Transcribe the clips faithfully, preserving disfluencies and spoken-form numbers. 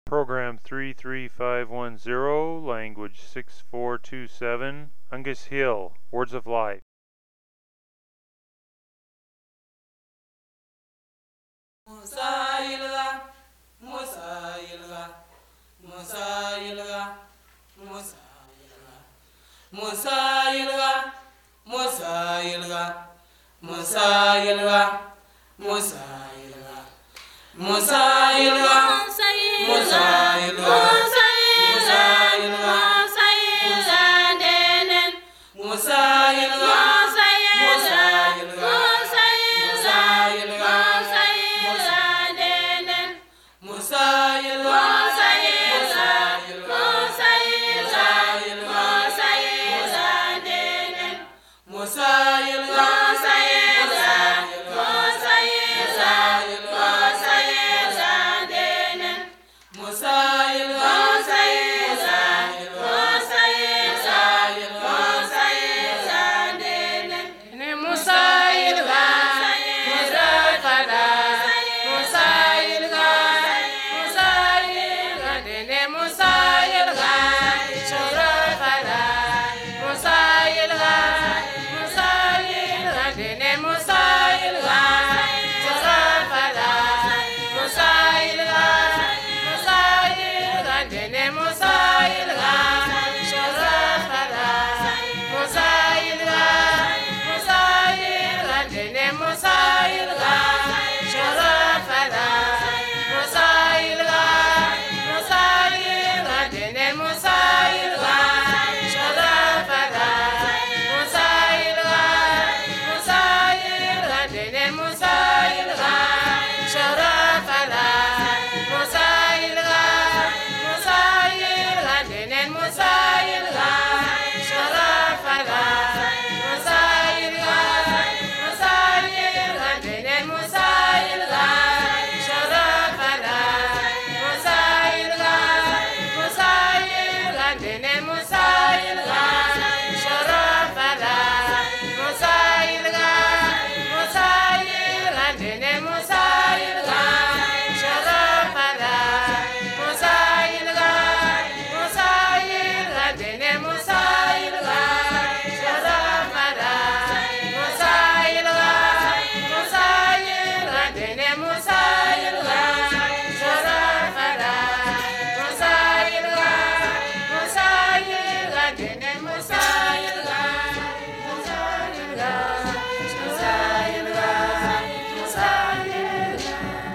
Program three three five one zero, language six four two seven, Angus Hill, Words of Life. Musa yilga, Musa yilga, Musa yilga, Musa yilga, Musa yilga, Musa yilga, Musa yilga, Musa yilga, Musa yilga, Musa yilga, Musa yilga, Musa denen, Musa yilga, Musa yilga, Musa yilga, Musa denen, Musa yilga, Musa yilga, Musa yilga, Musa denen, Musa yilga, Musa yilga, Musa yilga, Musa denen, Musa yilga, Musa yilga, Musa yilga, Musa denen, ne Musa yilga, Musa kada, Musa yilga, Musa yilga, dene Musa yilga, shura kada, Musa yilga, Musa yilga, dene Musa yilga, shura kada, Musa yilga, Musa yilga, dene Musa yilga, shura kada, Musa yilga, Musa yilga, dene Musa yilga, shura kada, Musa yilga, Musa yilga, dene Musa yilga, shura kada, Musa yilga, Musa yilga, dene Musa yilga, shura kada, Musa yilga, Musa yilga, dene Musa yilga, shura kada, Musa yilga, Musa yilga, dene Musa yilga, shura kada, Musa yilga, Musa yilga, dene Musa yilga, shura kada, Musa yilga, Musa yilga, dene Musa yilga, shura kada, Musa yilga, Musa yilga, dene Musa yilga, shura kada, Musa yilga, Musa yilga, dene Musa yilga, shura kada, Musa yilga, Musa yilga, dene Musa yilga, Musa yilga, Musa yilga, Musa yilga.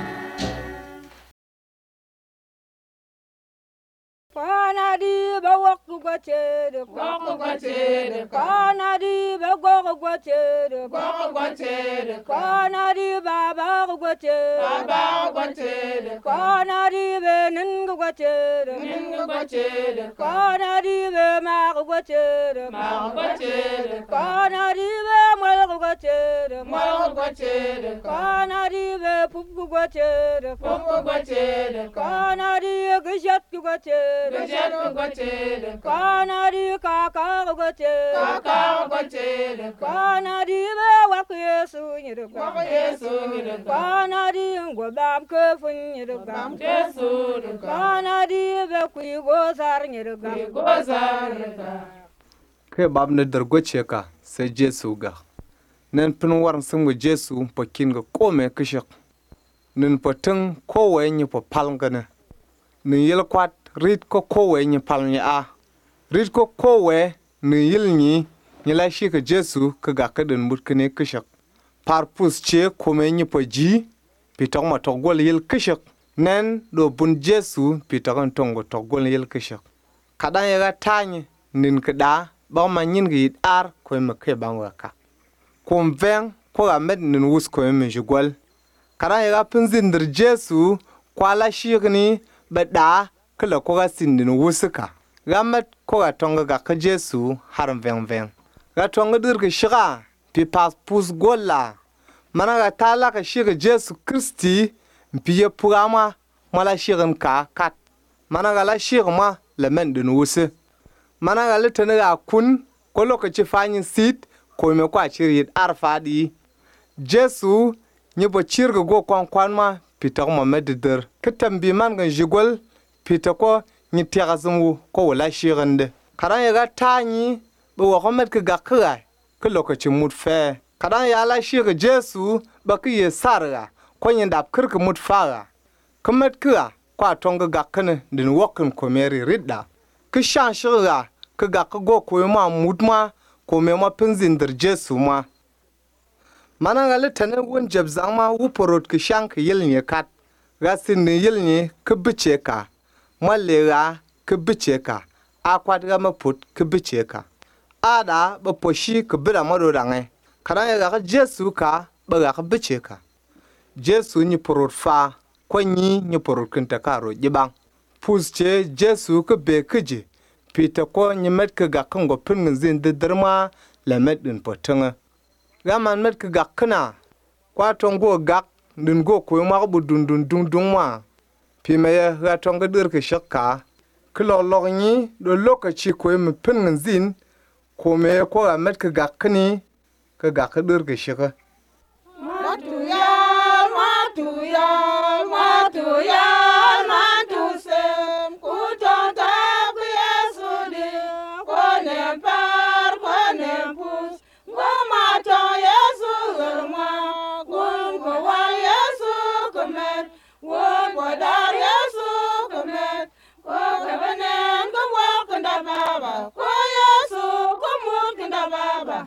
Kanadi ba wakku gwachere, Wakku gwachere, kanadi ba gogo gwachere, Gogo gwachere, kanadi ba ba gwachere, Baba gwachere, kanadi be ninga gwachere, Ninga gwachere, kanadi be ma gwachere, Ma gwachere, kanadi be mal gwachere, Moro gwachere, kanadi be pup gwachere, Popo gwachere, kanadi gishat gwachere, Gajeru gwachere, kanadi kaka gwachere, Kaka gwachere, kanadi be wakku yesu nyirga, Wako Yesu nirga, kanadi ngobam kefun nyirga, Bam Yesu nirga, kanadi be kui gozar nyirga, Gozar nirga, Ke bab ne dargoce ka sai Jesu ga. Nen pin warin sun ga Jesu pakin ga kome kishik. Nen patin kowa yin pa palngana. Nen yil kwat rit ko kowa yin palnya a. Rit ko kowa nen yil ni nila shi ka Jesu ka ga kadin mutkane kishik. Parpus ce kome yin pa ji pitong ma togol yil kishik. Nen do bun Jesu pitong tongo togol yil kishik. Kadan ya ga tanye nin kada ba ma nyin gi ar ko me ke bangwa ka kom ven ko ga med nin wus ko me jugol kara ya pin zindir Jesu kwala shigni bada kala ko ga sindin wusuka ga met ko ga tonga ga ka Jesu har ven ven ga tonga dir ga shiga pi pas pus golla mana ga tala ka shiga Jesu Kristi mpiye pugama mala shigin ka kat mana ga la shigma la men din wusu mana ga litani ga kun ko lokaci fanyin sit ko me kwa shirye arfadi Jesu ni bo cirga go kwan kwan ma pitar ma medidir kitam bi man ga jigol pita ko ni tega zumu ko wala shirande karan ya ga tani ba wa homet ka ga kai ka lokacin mut fe karan ya la shirga Jesu ba ka ye sarga ko yin dab kirka mut fara kamet ka kwa tonga ga kana din wokin ko meri ridda ka shan shirga ka ga ka go ko ma mutma ko me ma pinzin dir Jesu ma mana ga litane won jabzan ma wu porot ka shan ka yilne kat ga sin ne yilne ka bice ka malera ka bice ka akwat ga ma put ka bice ka ada ba poshi ka bira mado dange karan ya ga Jesu ka ba ga ka bice ka Jesu ni porot fa ko ni ni porot kinta karo jibang pusce Jesu ka be kije pita ko ni met ka ga kan go pin zin de derma la met din potanga ga man met ka ga kana kwa tongo ga din go ko ma bu dun dun dun dun ma pi me ya ga tonga dir ka shakka kilo lo ni do lokaci ko mi pin zin ko me ko ga met ka ga kani ka ga ka dir ka shaka Matuya, matuya, matuya, matusem, kutonta kuyesudi, kone par, kone pus, ngomata Yesu germa, gungo wa Yesu kemet, gungo dar Yesu kemet, ko kebenen ko wakanda baba, ko Yesu ko mukanda baba.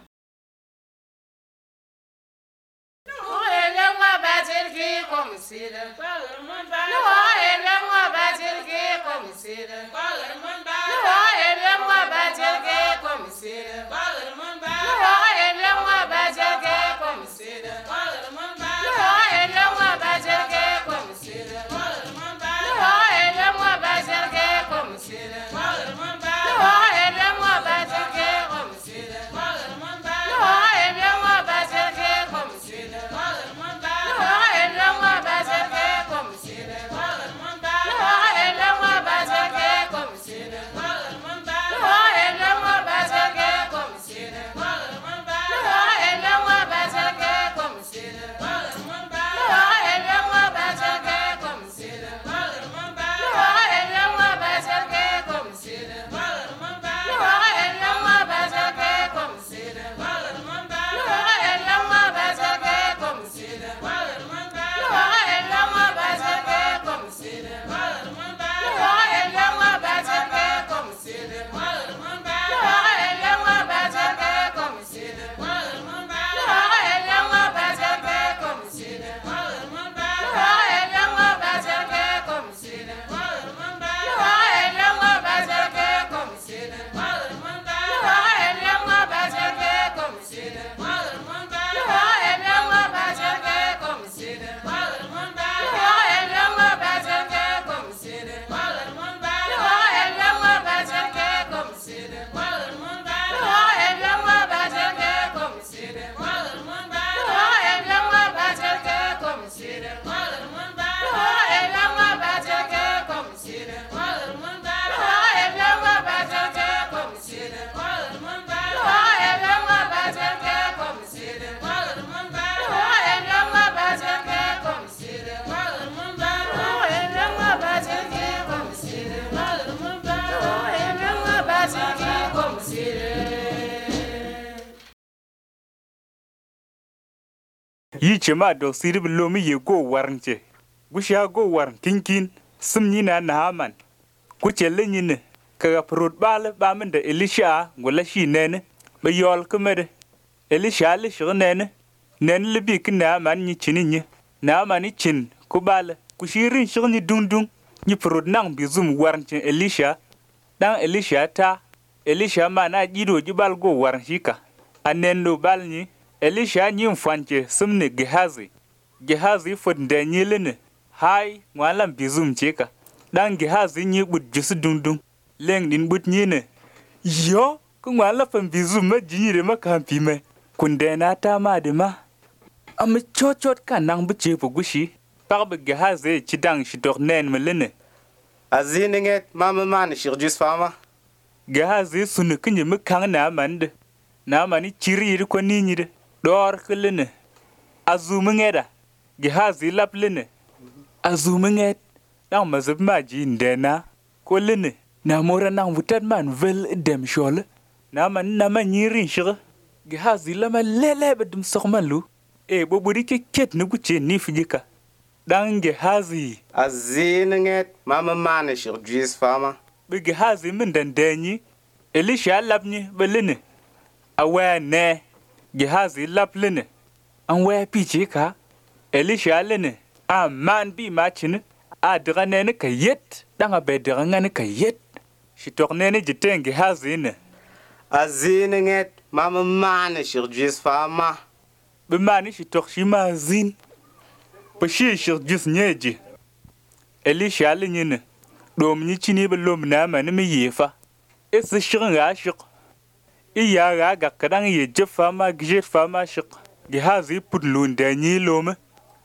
yi chema do sirib lomi ye go warnche gusha go warn kinkin simni na nahaman ku chelle nyine ka prot bal ba min da elisha gola shi nene ba yol kumede elisha le shi nene nen le bi kina man ni chininye na man ni chin ku bal ku shirin shi ni dundun ni prot nang bi zum warnche elisha dan elisha ta elisha ma na jido jibal go warn shika anen do bal ni Elisha nyim fanche sumne Gehazi. Gehazi fod ndanyelene. Hai ngwalam bizum cheka. Dan Gehazi nyi bud jisu dundung. Leng din bud nyine. Yo, ku ngwala fam bizum ma jinyire ma kampi me. Kundena ta ma de ma. Am chochot kan nang buche po gushi. Parbe Gehazi chidang shidok nen melene. Azininget mama man shirjus fama. Gehazi sunu kinye me kang na mande. Na mani chiri ko ninyide. Dor kelene azumengeda Gehazi laplene azumenged nang mazib ma ji ndena ko lene na mora nang vutat man vel dem shol na man na man yirin shira Gehazi lama lele bedum sokmalu e boburi ke ket ne guche ni fijika dan Gehazi azininget mama mane shir juis fama be Gehazi min dan danyi Elisha labni belene awa ne Gehazi laplene an waya piche ka Elisha lene a man bi machin a drane ne kayet dan abe dranga ne kayet shi torne ne jiten Gehazi ne azininget mama mane shir juis fama be mani shi tor shi mazin be shi shir juis nyeji Elisha lenyine dom ni chini be lom na man me yefa es shirin ga shik iya ga ga kadan ye je fama gje fama shik Gehazi pudlun da ni lom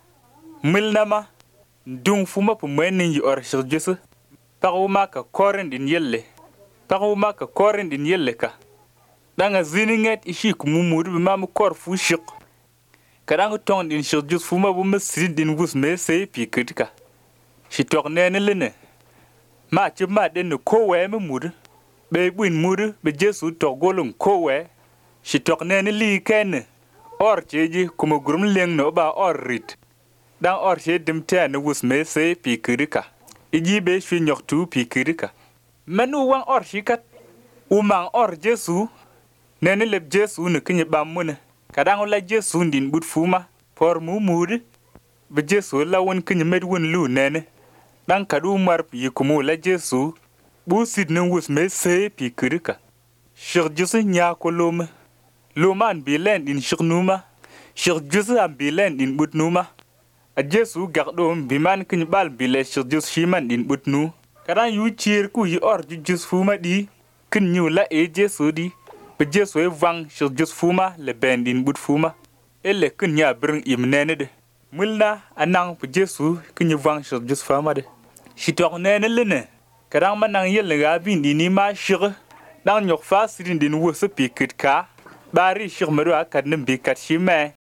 milnama dung fuma pu menin yi or shir juis paruma ka koren din yelle paruma ka koren din yelle ka danga zininget ishi kumumudu bima mu kor fu shik kadang tong din shik jus fuma bu masrid din gus me se pi kritika shi torne ne lene ma chi ma den ko we me mud be buin mud be jesu to golun ko we shi torne ne li ken or cheji kuma gurum leng no ba or rit dan or che dim te ne gus me se pi kritika iji be shi nyoktu pi kritika manu wan or shikat umang or jesu nene leb Jesu ne kinye bamune kadang la Jesu ndin but fuma por mu mudi be Jesu la won kinye med won lu nene dan kadu mar yi kumu la Jesu bu sid ne wus me se pi kirika shir Jesu nya ko loma loman bilen din shirnuma shir Jesu am bilen din but numa a Jesu gardo bi man kinye bal bile shir Jesu shiman din but nu kadang yu chir ku yi or Jesu fuma di kin nyu la e Jesu di be Jesu e vang shir Jesu fuma le bendin but fuma ele kin ya bring imnene de mulna anang be Jesu kin vang shir Jesu fama de shi tor nene lene kadang manang yel ga bin ni ma shir dan nyok fa sidin din wo se pikit ka bari shir meru akad nem bi kat shime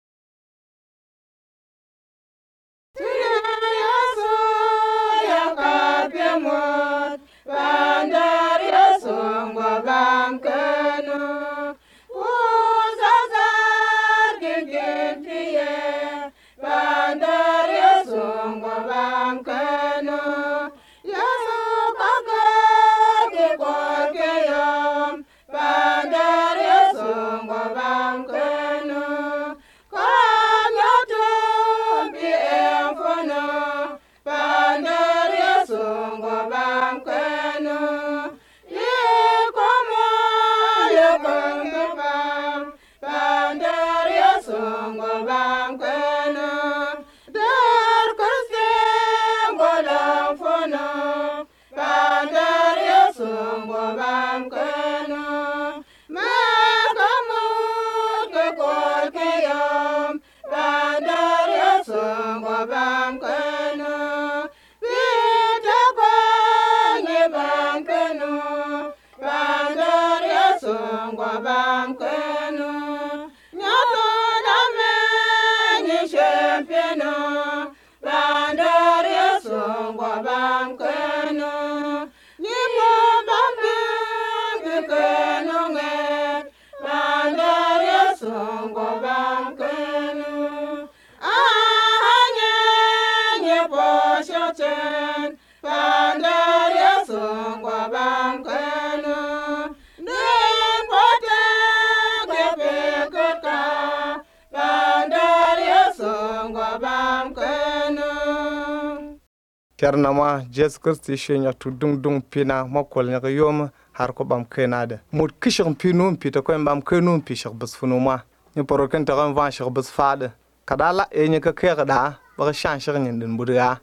Kernama Jesu Kristi shenya tu dung dung pina makol nya yom har ko bam kenade mut kishon pinu pita ko bam kenu pishak bas funuma ni poroken ta ran van shak bas fade kadala e nya ka kega da ba shan shak nyin din budya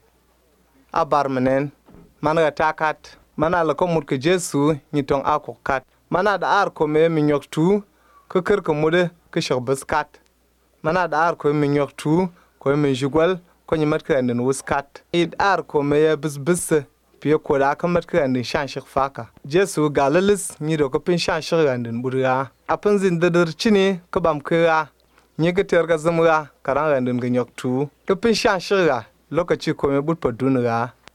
abar menen managa takat mana la ko mut ke Jesu ni tong akokat mana da ar ko me minyok tu ko ker ko mude kishak bas kat mana da ar ko minyok tu ko me jugwal ko ni matka ndin wuskat id ar ko me ya bisbis piye ko da kan matka ndin shan shik faka Jesu galalis ni do ko pin shan shik ndin burga apin zin dadar chini ko bam kira ni ga ter ga zamra karan ndin ga nyoktu ko pin shan shik lokaci ko me but padunga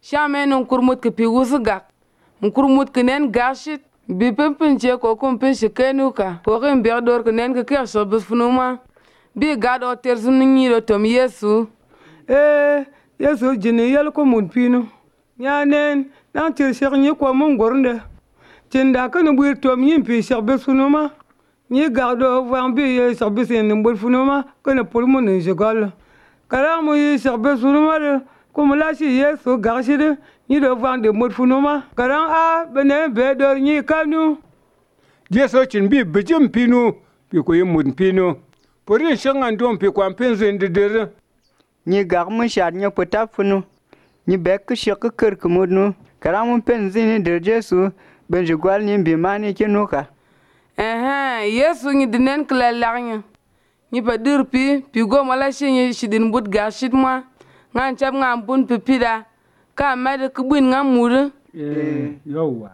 Shame nun kurmut ke pi wusgak. Kurmut ke nen gashit. Bi pimpin che ko kumpin shikenuka. Ko kin biya dor ke nen ke ke shobis funuma. Bi gad o terzum ni do tom Yesu. Eh, Yesu jini yel ko mun pino. Ya nen, nan tir shek ni ko mun gornde. Tinda kan buir tom yin pi shobis funuma. Ni gado van bi ye shobis en bur funuma kan pul mun ni jogol. Kara mu yi shobis funuma de ko mulashi Yesu garshide ni do van de mur funuma. Kara a bene be dor ni kanu. Yesu chin bi bijim pino bi ko yim mun pino. Porin shangan dom pi kwam penzen de der. Ni gar mun shad ni pota funu. Ni bek shek ker kmudnu. Kara mun penzini de Yesu ben jigwal ni bi mani kinuka. Eh Yesu ni dinen kla lagnya. Ni pa dir pi pi go mala shinyi shidin but ga shit moi. Ngan chap ngam bun pi pida. Ka made kubin ngam mudu. Eh yowa.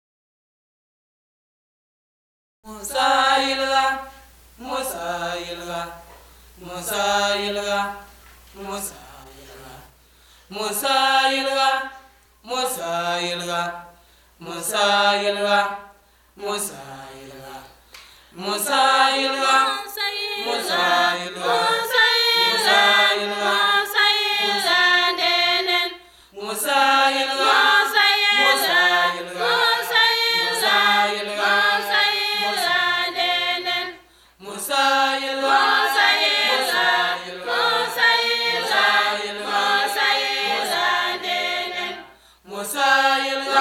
Musa ilga Musa ilga Musa ilga Musa ilga Musa ilga Musa ilga Musa ilga Musa ilga Musa ilga Musa ilga Musa ilga Musa denen Musa ilga Musa ilga Musa ilga Musa denen Musa ilga Musa ilga Musa ilga Musa denen Musa ilga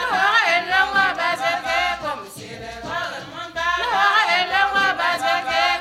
Come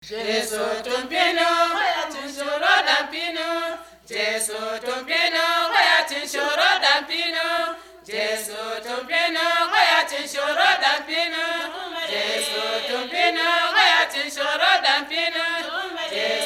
Jesu tumpino kwaya tinshoro dampino. Jesu tumpino kwaya tinshoro dampino. Jesu tumpino kwaya tinshoro dampino. Jesu tumpino kwaya tinshoro dampino.